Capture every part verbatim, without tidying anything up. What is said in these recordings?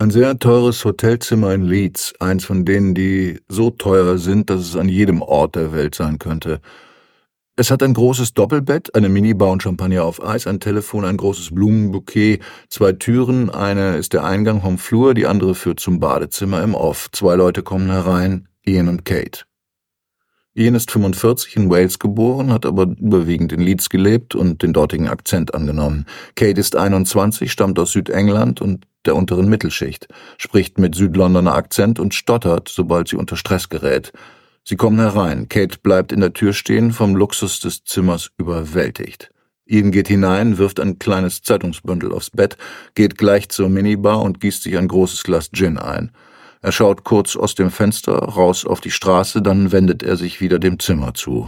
Ein sehr teures Hotelzimmer in Leeds, eins von denen, die so teuer sind, dass es an jedem Ort der Welt sein könnte. Es hat ein großes Doppelbett, eine Minibar und Champagner auf Eis, ein Telefon, ein großes Blumenbouquet, zwei Türen, eine ist der Eingang vom Flur, die andere führt zum Badezimmer im Off. Zwei Leute kommen herein, Ian und Kate. Ian ist fünfundvierzig, in Wales geboren, hat aber überwiegend in Leeds gelebt und den dortigen Akzent angenommen. Kate ist einundzwanzig, stammt aus Südengland und der unteren Mittelschicht, spricht mit Südlondoner Akzent und stottert, sobald sie unter Stress gerät. Sie kommen herein. Kate bleibt in der Tür stehen, vom Luxus des Zimmers überwältigt. Ian geht hinein, wirft ein kleines Zeitungsbündel aufs Bett, geht gleich zur Minibar und gießt sich ein großes Glas Gin ein. Er schaut kurz aus dem Fenster, raus auf die Straße, dann wendet er sich wieder dem Zimmer zu.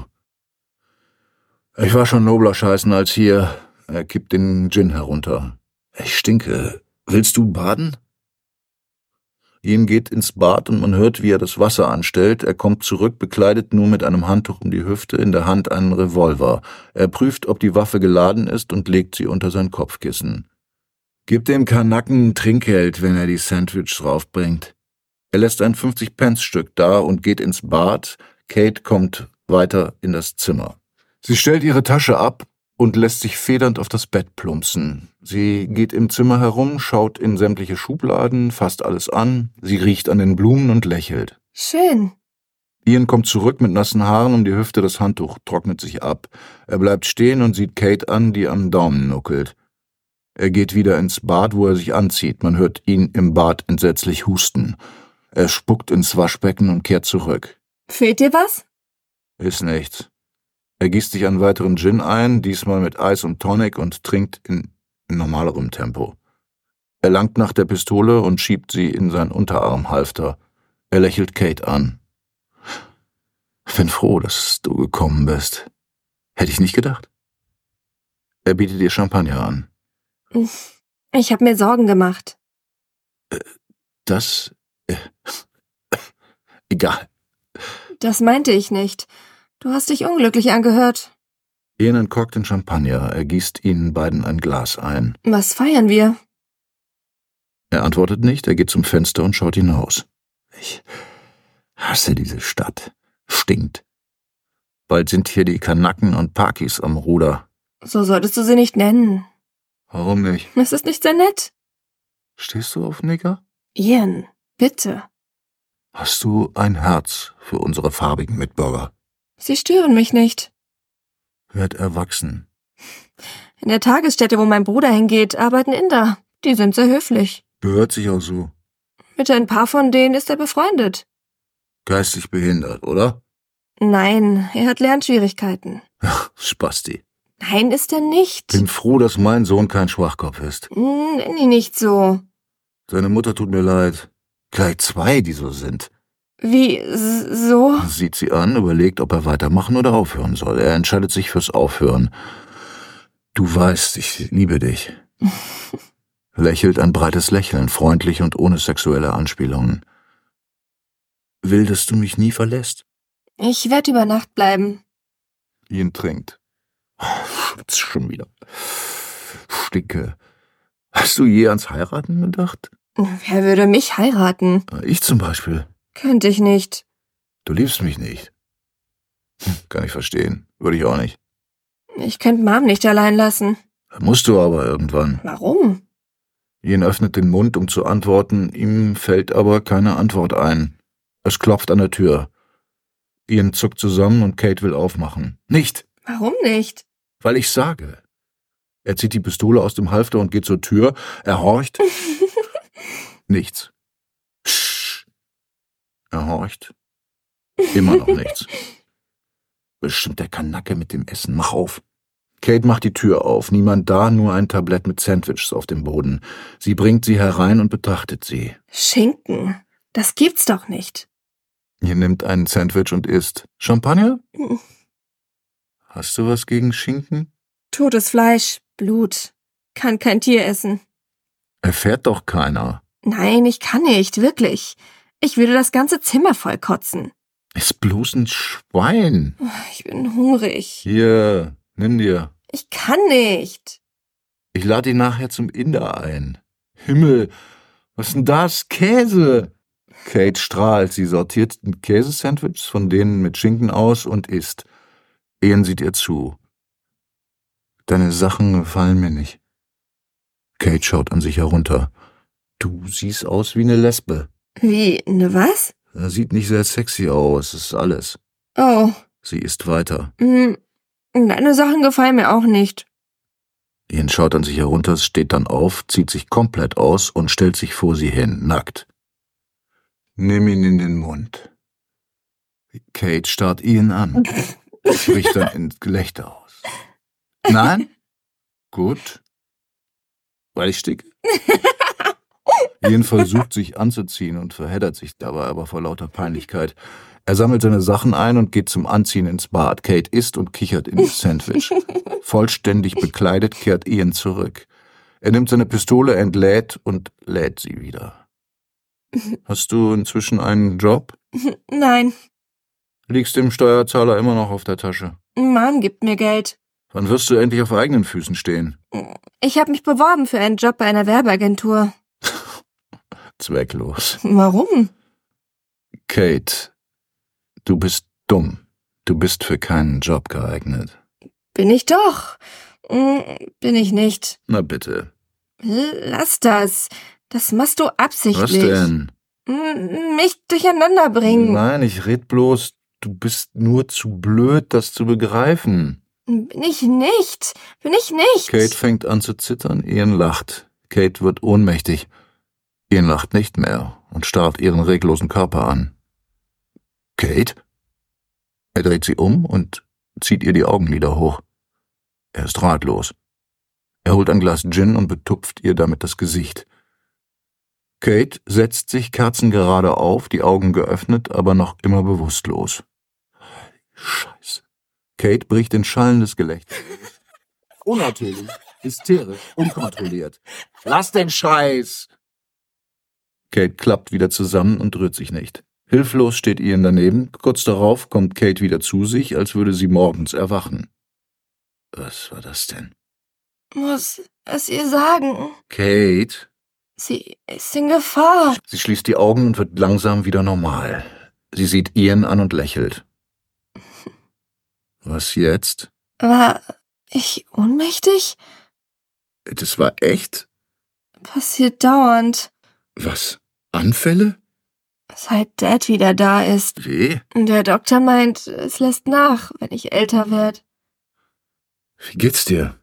»Ich war schon nobler scheißen als hier.« Er kippt den Gin herunter. »Ich stinke. Willst du baden?« Ian geht ins Bad und man hört, wie er das Wasser anstellt. Er kommt zurück, bekleidet nur mit einem Handtuch um die Hüfte, in der Hand einen Revolver. Er prüft, ob die Waffe geladen ist und legt sie unter sein Kopfkissen. »Gib dem Kanaken Trinkgeld, wenn er die Sandwiches raufbringt.« Er lässt ein fünfzig-Pence-Stück da und geht ins Bad. Kate kommt weiter in das Zimmer. Sie stellt ihre Tasche ab und lässt sich federnd auf das Bett plumpsen. Sie geht im Zimmer herum, schaut in sämtliche Schubladen, fasst alles an. Sie riecht an den Blumen und lächelt. Schön. Ian kommt zurück mit nassen Haaren um die Hüfte, das Handtuch trocknet sich ab. Er bleibt stehen und sieht Kate an, die am Daumen nuckelt. Er geht wieder ins Bad, wo er sich anzieht. Man hört ihn im Bad entsetzlich husten. Er spuckt ins Waschbecken und kehrt zurück. Fehlt dir was? Ist nichts. Er gießt sich einen weiteren Gin ein, diesmal mit Eis und Tonic und trinkt in, in normalerem Tempo. Er langt nach der Pistole und schiebt sie in sein Unterarmhalfter. Er lächelt Kate an. »Bin froh, dass du gekommen bist. Hätte ich nicht gedacht.« Er bietet ihr Champagner an. Ich hab mir Sorgen gemacht. Äh, das... Äh, egal. Das meinte ich nicht. Du hast dich unglücklich angehört. Ian entkorkt den Champagner. Er gießt ihnen beiden ein Glas ein. Was feiern wir? Er antwortet nicht. Er geht zum Fenster und schaut hinaus. Ich hasse diese Stadt. Stinkt. Bald sind hier die Kanaken und Pakis am Ruder. So solltest du sie nicht nennen. Warum nicht? Es ist nicht sehr nett. Stehst du auf Nigger? Ian, bitte. Hast du ein Herz für unsere farbigen Mitbürger? Sie stören mich nicht. Werd erwachsen. In der Tagesstätte, wo mein Bruder hingeht, arbeiten Inder. Die sind sehr höflich. Gehört sich auch so. Mit ein paar von denen ist er befreundet. Geistig behindert, oder? Nein, er hat Lernschwierigkeiten. Ach, Spasti. Nein, ist er nicht. Bin froh, dass mein Sohn kein Schwachkopf ist. Nenn ihn nicht so. Seine Mutter tut mir leid. Gleich zwei, die so sind. Wie, so? Sieht sie an, überlegt, ob er weitermachen oder aufhören soll. Er entscheidet sich fürs Aufhören. Du weißt, ich liebe dich. Lächelt ein breites Lächeln, freundlich und ohne sexuelle Anspielungen. Will, dass du mich nie verlässt? Ich werde über Nacht bleiben. Ian trinkt. Schwitzt schon wieder. Stinke. Hast du je ans Heiraten gedacht? Wer würde mich heiraten? Ich zum Beispiel. Könnte ich nicht. Du liebst mich nicht. Kann ich verstehen. Würde ich auch nicht. Ich könnte Mom nicht allein lassen. Musst du aber irgendwann. Warum? Ian öffnet den Mund, um zu antworten. Ihm fällt aber keine Antwort ein. Es klopft an der Tür. Ian zuckt zusammen und Kate will aufmachen. Nicht! Warum nicht? Weil ich sage. Er zieht die Pistole aus dem Halfter und geht zur Tür. Er horcht. Nichts. Psch. Er horcht. Immer noch nichts. Bestimmt der Kanacke mit dem Essen. Mach auf. Kate macht die Tür auf. Niemand da, nur ein Tablett mit Sandwiches auf dem Boden. Sie bringt sie herein und betrachtet sie. Schinken. Das gibt's doch nicht. Ihr nimmt ein Sandwich und isst. Champagner? Hast du was gegen Schinken? Totes Fleisch, Blut. Kann kein Tier essen. Erfährt doch keiner. Nein, ich kann nicht, wirklich. Ich würde das ganze Zimmer voll kotzen. Ist bloß ein Schwein. Ich bin hungrig. Hier, nimm dir. Ich kann nicht. Ich lade ihn nachher zum Inder ein. Himmel, Was ist denn das? Käse! Kate strahlt. Sie sortiert die Käsesandwiches von denen mit Schinken aus und isst. Ian sieht ihr zu. Deine Sachen gefallen mir nicht. Kate schaut an sich herunter. Du siehst aus wie eine Lesbe. Wie, ne was? Er sieht nicht sehr sexy aus, ist alles. Oh. Sie isst weiter. Hm, deine Sachen gefallen mir auch nicht. Ian schaut an sich herunter, steht dann auf, zieht sich komplett aus und stellt sich vor sie hin, nackt. Nimm ihn in den Mund. Kate starrt Ian an. Sie bricht dann ins Gelächter aus. Nein? Gut. Weil ich sticke? Ian versucht sich anzuziehen und verheddert sich dabei aber vor lauter Peinlichkeit. Er sammelt seine Sachen ein und geht zum Anziehen ins Bad. Kate isst und kichert in das Sandwich. Vollständig bekleidet kehrt Ian zurück. Er nimmt seine Pistole, entlädt und lädt sie wieder. Hast du inzwischen einen Job? Nein. Liegst dem Steuerzahler immer noch auf der Tasche? Mann gibt mir Geld. Wann wirst du endlich auf eigenen Füßen stehen? Ich habe mich beworben für einen Job bei einer Werbeagentur. Zwecklos. Warum? Kate, du bist dumm. Du bist für keinen Job geeignet. Bin ich doch. Bin ich nicht. Na bitte. Lass das. Das machst du absichtlich. Was denn? Mich durcheinander bringen. Nein, ich red bloß, du bist nur zu blöd, das zu begreifen. Bin ich nicht. Bin ich nicht. Kate fängt an zu zittern, Ian lacht. Kate wird ohnmächtig. Ian lacht nicht mehr und starrt ihren reglosen Körper an. Kate? Er dreht sie um und zieht ihr die Augenlider hoch. Er ist ratlos. Er holt ein Glas Gin und betupft ihr damit das Gesicht. Kate setzt sich kerzengerade auf, die Augen geöffnet, aber noch immer bewusstlos. Scheiße. Kate bricht in schallendes Gelächter. Unnatürlich, hysterisch, unkontrolliert. Lass den Scheiß! Kate klappt wieder zusammen und rührt sich nicht. Hilflos steht Ian daneben. Kurz darauf kommt Kate wieder zu sich, als würde sie morgens erwachen. Was war das denn? Muss es ihr sagen. Kate? Sie ist in Gefahr. Sie schließt die Augen und wird langsam wieder normal. Sie sieht Ian an und lächelt. Was jetzt? War ich ohnmächtig? Das war echt? Passiert dauernd. Was? Anfälle? Seit Dad wieder da ist. Wie? Der Doktor meint, es lässt nach, wenn ich älter werde. Wie geht's dir?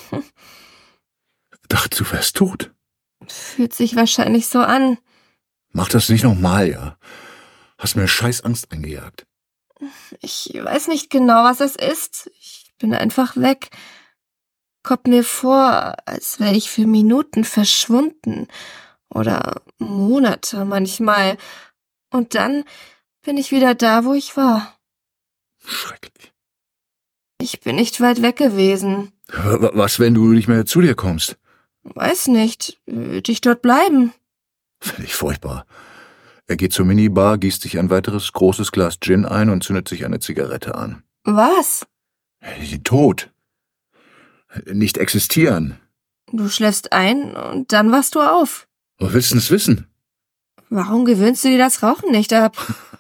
Dachte, du wärst tot. Fühlt sich wahrscheinlich so an. Mach das nicht nochmal, ja. Hast mir scheiß Angst eingejagt. Ich weiß nicht genau, was es ist. Ich bin einfach weg. Kommt mir vor, als wäre ich für Minuten verschwunden. Oder Monate manchmal. Und dann bin ich wieder da, wo ich war. Schrecklich. Ich bin nicht weit weg gewesen. Was, wenn du nicht mehr zu dir kommst? Weiß nicht. Würde ich dort bleiben? Finde ich furchtbar. Er geht zur Minibar, gießt sich ein weiteres großes Glas Gin ein und zündet sich eine Zigarette an. Was? Tot. Nicht existieren. Du schläfst ein und dann wachst du auf. Wo willst du es wissen? Warum gewöhnst du dir das Rauchen nicht ab?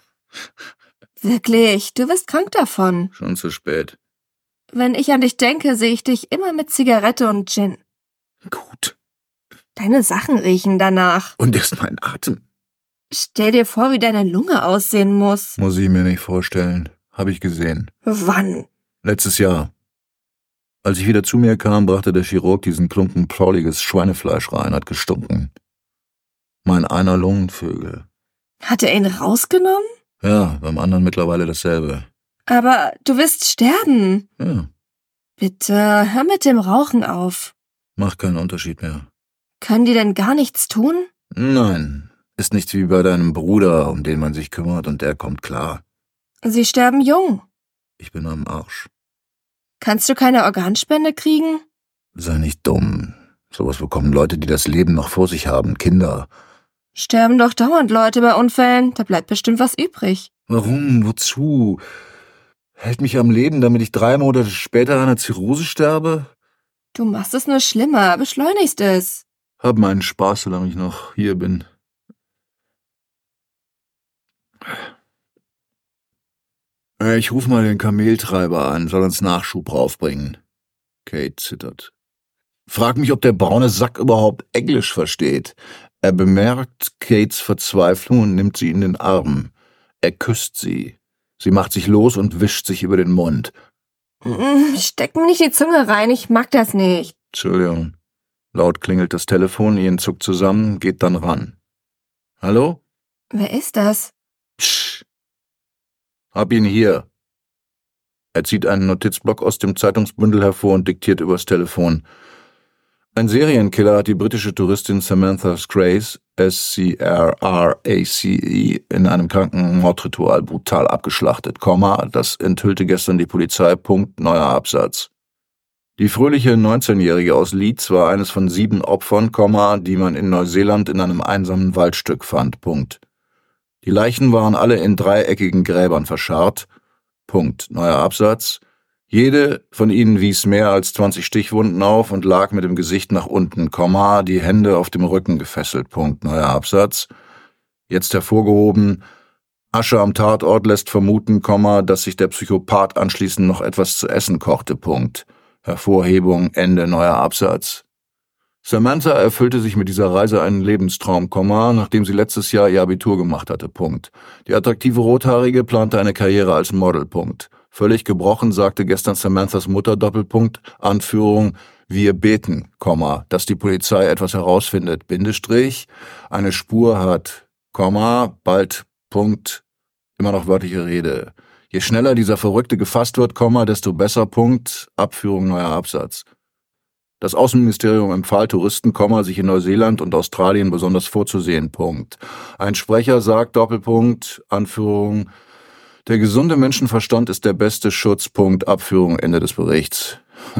Wirklich, du wirst krank davon. Schon zu spät. Wenn ich an dich denke, sehe ich dich immer mit Zigarette und Gin. Gut. Deine Sachen riechen danach. Und erst mein Atem. Stell dir vor, wie deine Lunge aussehen muss. Muss ich mir nicht vorstellen. Habe ich gesehen. Wann? Letztes Jahr. Als ich wieder zu mir kam, brachte der Chirurg diesen Klumpen prolliges Schweinefleisch rein, hat gestunken. Mein einer Lungenvögel. Hat er ihn rausgenommen? Ja, beim anderen mittlerweile dasselbe. Aber du wirst sterben. Ja. Bitte, hör mit dem Rauchen auf. Macht keinen Unterschied mehr. Können die denn gar nichts tun? Nein, ist nicht wie bei deinem Bruder, um den man sich kümmert und der kommt klar. Sie sterben jung. Ich bin am Arsch. Kannst du keine Organspende kriegen? Sei nicht dumm. Sowas bekommen Leute, die das Leben noch vor sich haben, Kinder. Sterben doch dauernd Leute bei Unfällen. Da bleibt bestimmt was übrig. Warum? Wozu? Hält mich am Leben, damit ich drei Monate später an einer Zirrhose sterbe? Du machst es nur schlimmer, beschleunigst es. Hab meinen Spaß, solange ich noch hier bin. Ich ruf mal den Kameltreiber an, soll uns Nachschub raufbringen. Kate zittert. Frag mich, ob der braune Sack überhaupt Englisch versteht. Er bemerkt Kates Verzweiflung und nimmt sie in den Arm. Er küsst sie. Sie macht sich los und wischt sich über den Mund. Steck mir nicht die Zunge rein, ich mag das nicht. Entschuldigung. Laut klingelt das Telefon, Ian zuckt zusammen, geht dann ran. Hallo? Wer ist das? Psch. Hab ihn hier. Er zieht einen Notizblock aus dem Zeitungsbündel hervor und diktiert übers Telefon. Ein Serienkiller hat die britische Touristin Samantha Scrace, S C R R A C E, in einem kranken Mordritual brutal abgeschlachtet, Komma, das enthüllte gestern die Polizei, Punkt, neuer Absatz. Die fröhliche neunzehnjährige aus Leeds war eines von sieben Opfern, Komma, die man in Neuseeland in einem einsamen Waldstück fand, Punkt. Die Leichen waren alle in dreieckigen Gräbern verscharrt, Punkt, neuer Absatz. Jede von ihnen wies mehr als zwanzig Stichwunden auf und lag mit dem Gesicht nach unten, Komma, die Hände auf dem Rücken gefesselt, Punkt, neuer Absatz. Jetzt hervorgehoben, Asche am Tatort lässt vermuten, Komma, dass sich der Psychopath anschließend noch etwas zu essen kochte, Punkt. Hervorhebung, Ende, neuer Absatz. Samantha erfüllte sich mit dieser Reise einen Lebenstraum, Komma, nachdem sie letztes Jahr ihr Abitur gemacht hatte, Punkt. Die attraktive Rothaarige plante eine Karriere als Model, Punkt. Völlig gebrochen sagte gestern Samanthas Mutter, Doppelpunkt, Anführung, wir beten, Komma, dass die Polizei etwas herausfindet, Bindestrich, eine Spur hat, Komma, bald, Punkt, immer noch wörtliche Rede. Je schneller dieser Verrückte gefasst wird, Komma, desto besser, Punkt, Abführung, neuer Absatz. Das Außenministerium empfahl Touristen, Komma, sich in Neuseeland und Australien besonders vorzusehen, Punkt. Ein Sprecher sagt, Doppelpunkt, Anführung, der gesunde Menschenverstand ist der beste Schutz, Punkt, Abführung, Ende des Berichts.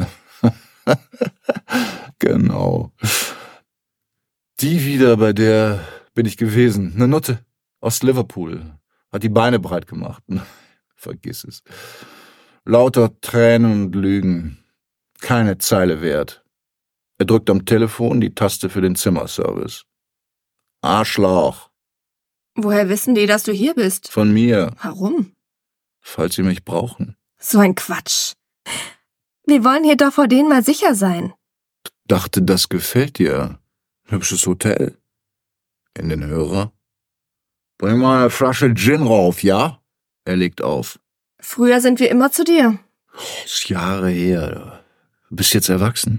Genau. Die wieder, bei der bin ich gewesen. Eine Nutte aus Liverpool. Hat die Beine breit gemacht. Vergiss es. Lauter Tränen und Lügen. Keine Zeile wert. Er drückt am Telefon die Taste für den Zimmerservice. Arschloch. Woher wissen die, dass du hier bist? Von mir. Warum? Falls sie mich brauchen. So ein Quatsch. Wir wollen hier doch vor denen mal sicher sein. Dachte, das gefällt dir. Hübsches Hotel. In den Hörer. Bring mal eine Flasche Gin rauf, ja? Er legt auf. Früher sind wir immer zu dir. Das ist Jahre her. Du bist jetzt erwachsen.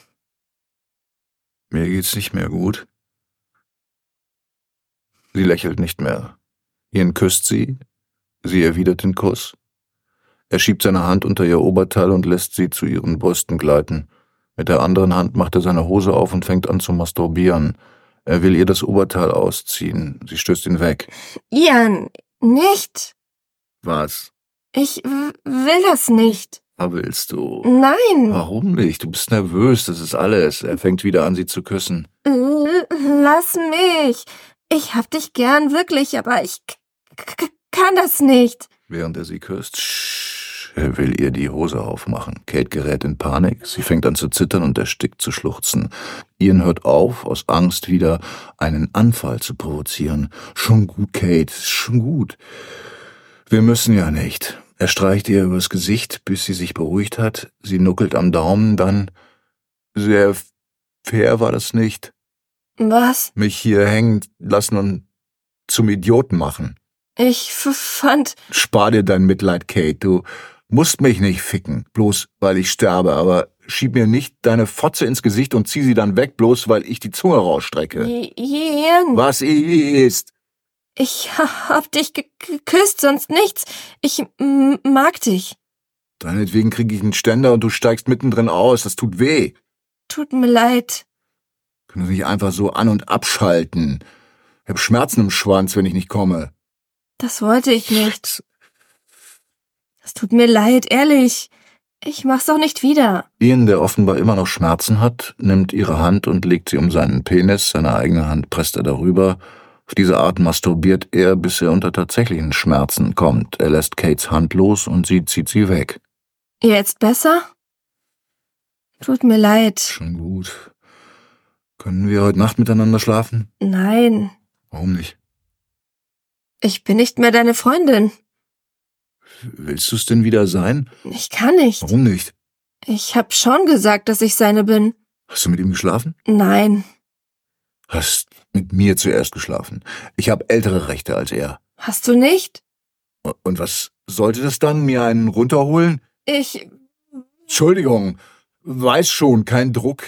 Mir geht's nicht mehr gut. Sie lächelt nicht mehr. Ian küsst sie. Sie erwidert den Kuss. Er schiebt seine Hand unter ihr Oberteil und lässt sie zu ihren Brüsten gleiten. Mit der anderen Hand macht er seine Hose auf und fängt an zu masturbieren. Er will ihr das Oberteil ausziehen. Sie stößt ihn weg. Ian, nicht. Was? Ich w- will das nicht. Was willst du? Nein. Warum nicht? Du bist nervös, das ist alles. Er fängt wieder an, sie zu küssen. L- Lass mich. Ich hab dich gern, wirklich, aber ich k- k- kann das nicht. Während er sie küsst, sch, er will ihr die Hose aufmachen. Kate gerät in Panik. Sie fängt an zu zittern und erstickt zu schluchzen. Ian hört auf, aus Angst wieder einen Anfall zu provozieren. Schon gut, Kate, schon gut. Wir müssen ja nicht. Er streicht ihr übers Gesicht, bis sie sich beruhigt hat. Sie nuckelt am Daumen, dann... Sehr fair war das nicht. Was? Mich hier hängen lassen und zum Idioten machen. Ich f- fand... Spar dir dein Mitleid, Kate. Du musst mich nicht ficken, bloß weil ich sterbe, aber schieb mir nicht deine Fotze ins Gesicht und zieh sie dann weg, bloß weil ich die Zunge rausstrecke. I- Ian... Was ist? Ich ha- hab dich ge- geküsst, sonst nichts. Ich m- mag dich. Deinetwegen krieg ich einen Ständer und du steigst mittendrin aus. Das tut weh. Tut mir leid. Können Sie nicht einfach so an- und abschalten. Ich hab Schmerzen im Schwanz, wenn ich nicht komme. Das wollte ich nicht. Es tut mir leid, ehrlich. Ich mach's auch nicht wieder. Ian, der offenbar immer noch Schmerzen hat, nimmt ihre Hand und legt sie um seinen Penis. Seine eigene Hand presst er darüber. Auf diese Art masturbiert er, bis er unter tatsächlichen Schmerzen kommt. Er lässt Kates Hand los und sie zieht sie weg. Jetzt besser? Tut mir leid. Schon gut. Können wir heute Nacht miteinander schlafen? Nein, Warum nicht? ich bin nicht mehr deine Freundin. Willst du es denn wieder sein? Ich kann nicht. Warum nicht? Ich hab schon gesagt, dass ich seine bin. Hast du mit ihm geschlafen? Nein. Hast mit mir zuerst geschlafen. Ich habe ältere Rechte als er. Hast du nicht? Und was sollte das dann? Mir einen runterholen? Ich... Entschuldigung, weiß schon, kein Druck.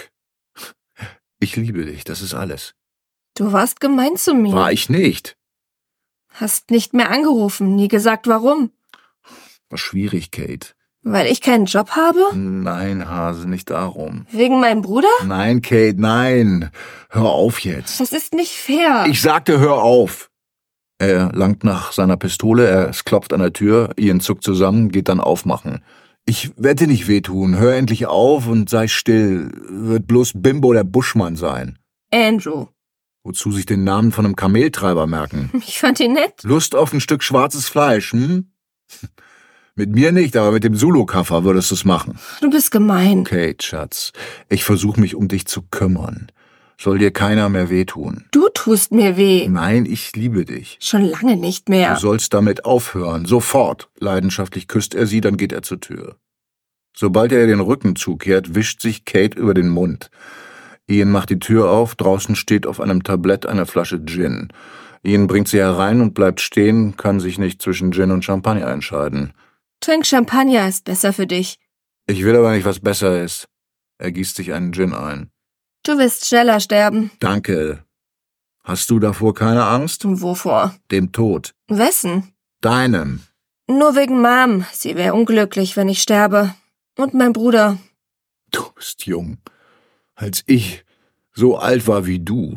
Ich liebe dich, das ist alles. Du warst gemein zu mir. War ich nicht. Hast nicht mehr angerufen, nie gesagt warum. War schwierig, Kate. Weil ich keinen Job habe? Nein, Hase, nicht darum. Wegen meinem Bruder? Nein, Kate, nein. Hör auf jetzt. Das ist nicht fair. Ich sagte, hör auf. Er langt nach seiner Pistole, er es klopft an der Tür, Ian zuckt zusammen, geht dann aufmachen. Ich werde dir nicht wehtun, hör endlich auf und sei still. Wird bloß Bimbo der Buschmann sein. Andrew. Wozu sich den Namen von einem Kameltreiber merken? Ich fand ihn nett. Lust auf ein Stück schwarzes Fleisch, hm? Mit mir nicht, aber mit dem Zulu-Kaffer würdest du's machen. Du bist gemein. Kate, Schatz, ich versuche mich um dich zu kümmern. Soll dir keiner mehr wehtun. Du tust mir weh. Nein, ich liebe dich. Schon lange nicht mehr. Du sollst damit aufhören, sofort. Leidenschaftlich küsst er sie, dann geht er zur Tür. Sobald er ihr den Rücken zukehrt, wischt sich Kate über den Mund. Ian macht die Tür auf, draußen steht auf einem Tablett eine Flasche Gin. Ian bringt sie herein und bleibt stehen, kann sich nicht zwischen Gin und Champagner entscheiden. Trink Champagner, ist besser für dich. Ich will aber nicht, was besser ist. Er gießt sich einen Gin ein. Du wirst schneller sterben. Danke. Hast du davor keine Angst? Wovor? Dem Tod. Wessen? Deinem. Nur wegen Mom. Sie wäre unglücklich, wenn ich sterbe. Und mein Bruder. Du bist jung. Als ich so alt war wie du.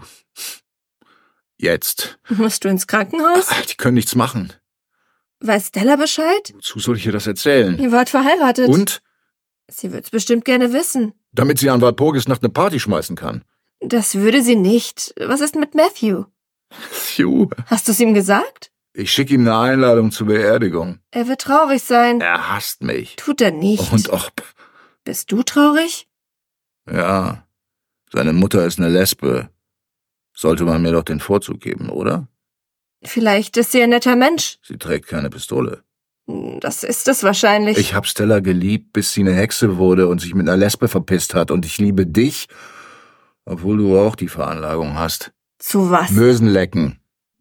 Jetzt. Musst du ins Krankenhaus? Die können nichts machen. Weiß Stella Bescheid? Wozu soll ich ihr das erzählen? Ihr wart verheiratet. Und? Sie wird's bestimmt gerne wissen. Damit sie an Walpurgisnacht eine Party schmeißen kann. Das würde sie nicht. Was ist mit Matthew? Phew. Hast du's ihm gesagt? Ich schicke ihm eine Einladung zur Beerdigung. Er wird traurig sein. Er hasst mich. Tut er nicht. Und ob. Bist du traurig? Ja. Seine Mutter ist eine Lesbe. Sollte man mir doch den Vorzug geben, oder? Vielleicht ist sie ein netter Mensch. Sie trägt keine Pistole. Das ist es wahrscheinlich. Ich hab Stella geliebt, bis sie eine Hexe wurde und sich mit einer Lesbe verpisst hat. Und ich liebe dich, obwohl du auch die Veranlagung hast. Zu was? Mösen lecken.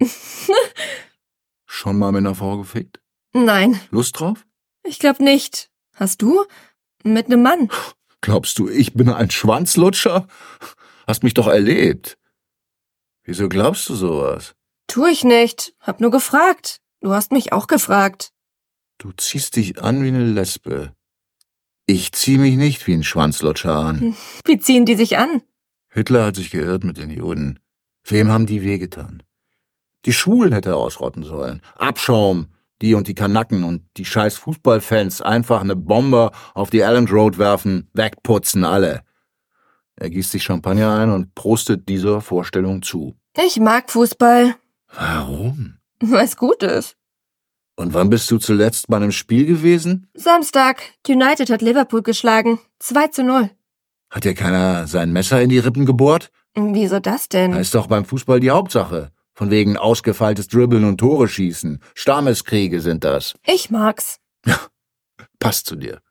Schon mal mit einer Frau gefickt? Nein, Lust drauf? ich glaub nicht. Hast du? Mit nem Mann? Glaubst du, ich bin ein Schwanzlutscher? Hast mich doch erlebt. Wieso glaubst du sowas? Tu ich nicht. Hab nur gefragt. Du hast mich auch gefragt. Du ziehst dich an wie eine Lesbe. Ich zieh mich nicht wie ein Schwanzlutscher an. Wie ziehen die sich an? Hitler hat sich geirrt mit den Juden. Wem haben die wehgetan? Die Schwulen hätte er ausrotten sollen. Abschaum, die und die Kanaken und die scheiß Fußballfans einfach eine Bombe auf die Allen Road werfen, wegputzen alle. Er gießt sich Champagner ein und prostet dieser Vorstellung zu. Ich mag Fußball. Warum? Weil's gut ist. Und wann bist du zuletzt bei einem Spiel gewesen? Samstag. United hat Liverpool geschlagen. zwei zu null. Hat dir keiner sein Messer in die Rippen gebohrt? Wieso das denn? Das ist doch beim Fußball die Hauptsache. Von wegen ausgefeiltes Dribbeln und Tore schießen. Stammeskriege sind das. Ich mag's. Ja, passt zu dir.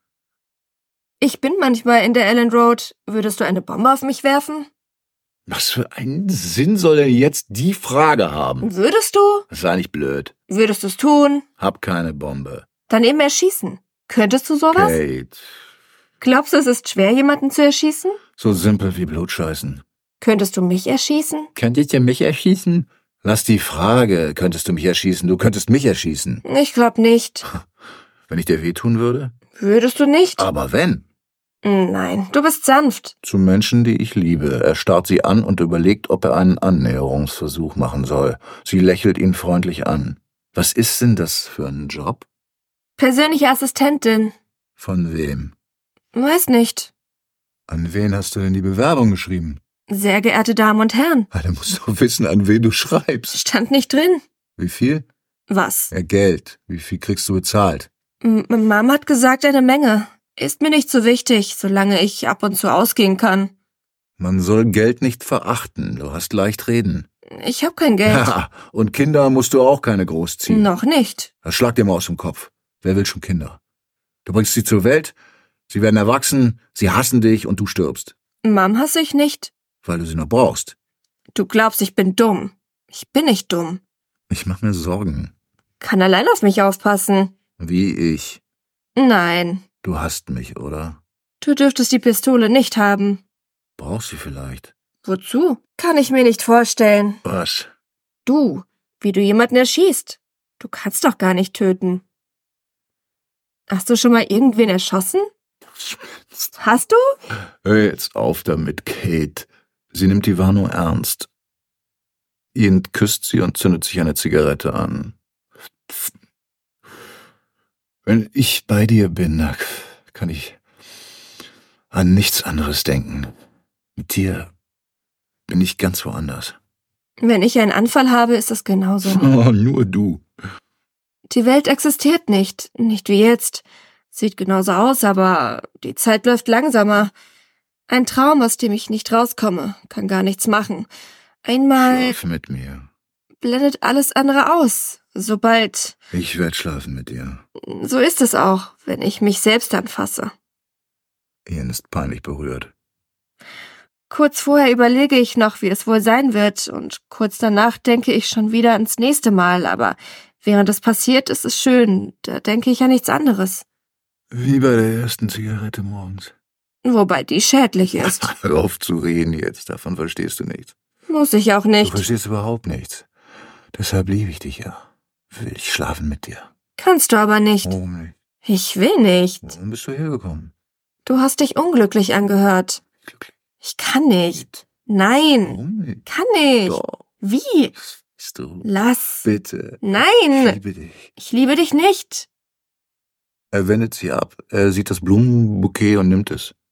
Ich bin manchmal in der Allen Road. Würdest du eine Bombe auf mich werfen? Was für einen Sinn soll denn jetzt die Frage haben? Würdest du? Das sei nicht blöd. Würdest du's tun? Hab keine Bombe. Dann eben erschießen. Könntest du sowas? Kate, Glaubst du, es ist schwer, jemanden zu erschießen? so simpel wie Blutscheißen. Könntest du mich erschießen? Könntest ihr mich erschießen? Lass die Frage, könntest du mich erschießen? Du könntest mich erschießen. Ich glaub nicht. Wenn ich dir wehtun würde? Würdest du nicht? Aber wenn? Nein, du bist sanft. Zu Menschen, die ich liebe. Er starrt sie an und überlegt, ob er einen Annäherungsversuch machen soll. Sie lächelt ihn freundlich an. Was ist denn das für ein Job? Persönliche Assistentin. Von wem? Weiß nicht. An wen hast du denn die Bewerbung geschrieben? Sehr geehrte Damen und Herren. Ah, du musst doch wissen, an wen du schreibst. Stand nicht drin. Wie viel? Was? Ja, Geld. Wie viel kriegst du bezahlt? M Mama hat gesagt, eine Menge. Ist mir nicht so wichtig, solange ich ab und zu ausgehen kann. Man soll Geld nicht verachten. Du hast leicht reden. Ich hab kein Geld. Ja, und Kinder musst du auch keine großziehen. Noch nicht. Das schlag dir mal aus dem Kopf. Wer will schon Kinder? Du bringst sie zur Welt, sie werden erwachsen, sie hassen dich und du stirbst. Mom hasse ich nicht. Weil du sie noch brauchst. Du glaubst, ich bin dumm. Ich bin nicht dumm. Ich mach mir Sorgen. Kann allein auf mich aufpassen. Wie ich. Nein. Du hasst mich, oder? Du dürftest die Pistole nicht haben. Brauchst sie vielleicht. Wozu? Kann ich mir nicht vorstellen. Was? Du, wie du jemanden erschießt. Du kannst doch gar nicht töten. Hast du schon mal irgendwen erschossen? Hast du? Hör jetzt auf damit, Kate. Sie nimmt die Warnung ernst. Ian küsst sie und zündet sich eine Zigarette an. Wenn ich bei dir bin, da kann ich an nichts anderes denken. Mit dir bin ich ganz woanders. Wenn ich einen Anfall habe, ist es genauso. Oh, nur du. Die Welt existiert nicht, nicht wie jetzt. Sieht genauso aus, aber die Zeit läuft langsamer. Ein Traum, aus dem ich nicht rauskomme, kann gar nichts machen. Einmal Schlaf mit mir. blendet alles andere aus. Sobald... Ich werde schlafen mit dir. So ist es auch, wenn ich mich selbst anfasse. Ian ist peinlich berührt. Kurz vorher überlege ich noch, wie es wohl sein wird, und kurz danach denke ich schon wieder ans nächste Mal, aber während es passiert, ist es schön, da denke ich an nichts anderes. Wie bei der ersten Zigarette morgens. Wobei die schädlich ist. Hör auf zu reden jetzt, davon verstehst du nichts. Muss ich auch Du nicht. verstehst überhaupt nichts. Deshalb liebe ich dich ja. Will ich schlafen mit dir. Kannst du aber nicht. Warum nicht? Ich will nicht. Warum bist du hergekommen? Du hast dich unglücklich angehört. Glücklich. Ich kann nicht. Nein, Warum nicht? kann nicht. Doch, Wie? das weißt du. Lass. Bitte. Ich Nein, liebe dich. ich liebe dich nicht. Er wendet sie ab. Er sieht das Blumenbouquet und nimmt es.